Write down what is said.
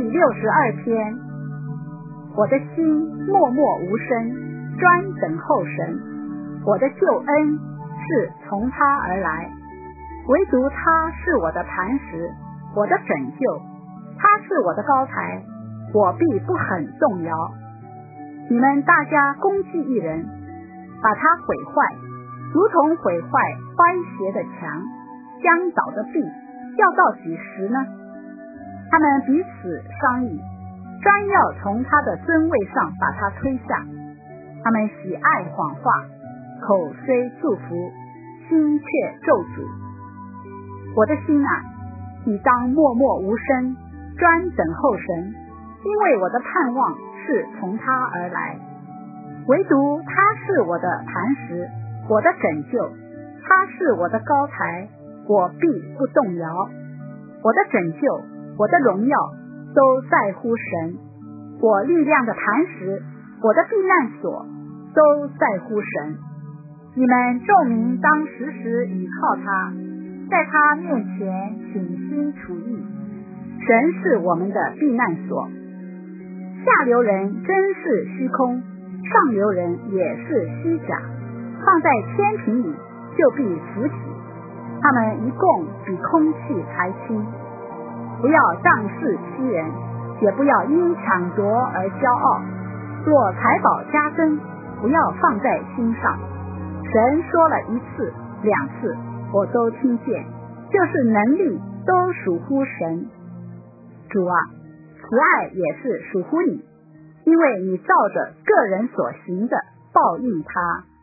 62篇。我的心默默无声，专等候神。我的救恩是从他而来，唯独他是我的磐石，我的拯救。他是我的高台，我必不很动摇。你们大家攻击一人，把他毁坏，如同毁坏歪斜的墙，将倒的壁，要到几时呢？他们彼此商议，专要从他的尊位上把他推下。他们喜爱谎话，口虽祝福，心却咒诅。我的心啊，你当默默无声，专等候神，因为我的盼望是从他而来，唯独他是我的磐石，我的拯救。他是我的高台，我必不动摇。我的拯救，我的荣耀都在乎神，我力量的磐石，我的避难所都在乎神。你们众民当时时倚靠他，在他面前倾心处意。神是我们的避难所，下流人真是虚空，上流人也是虚假，放在天平里就必浮起，他们一共比空气还轻。不要仗势欺人，也不要因抢夺而骄傲。若财宝加增，不要放在心上。神说了一次两次，我都听见，就是能力都属乎神。主啊，慈爱也是属乎你，因为你照着个人所行的报应他。